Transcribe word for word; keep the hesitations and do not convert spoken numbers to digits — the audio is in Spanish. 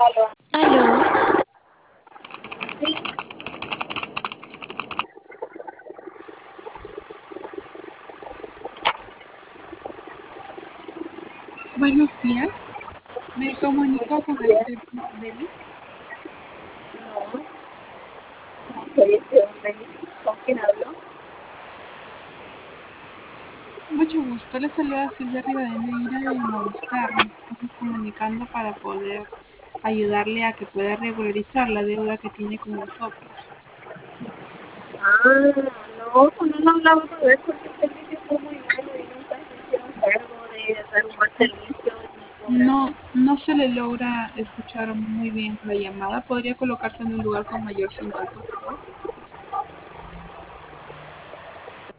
Aló. Aló, Sí, Buenos días, me comunico con el bien. señor Deli. No, no soy este hombre. ¿Con quién hablo? Mucho gusto, le saluda Silvia Rivadeneira de Movistar. Nos estamos comunicando para poder ayudarle a que pueda regularizar la deuda que tiene con nosotros. Ah, no, pues no lo hablaba con él porque el servicio fue muy bueno y nunca se hicieron cargo de dar un buen servicio ni cobrarme. No, no se le logra escuchar muy bien la llamada. ¿Podría colocarse en un lugar con mayor señal, por favor?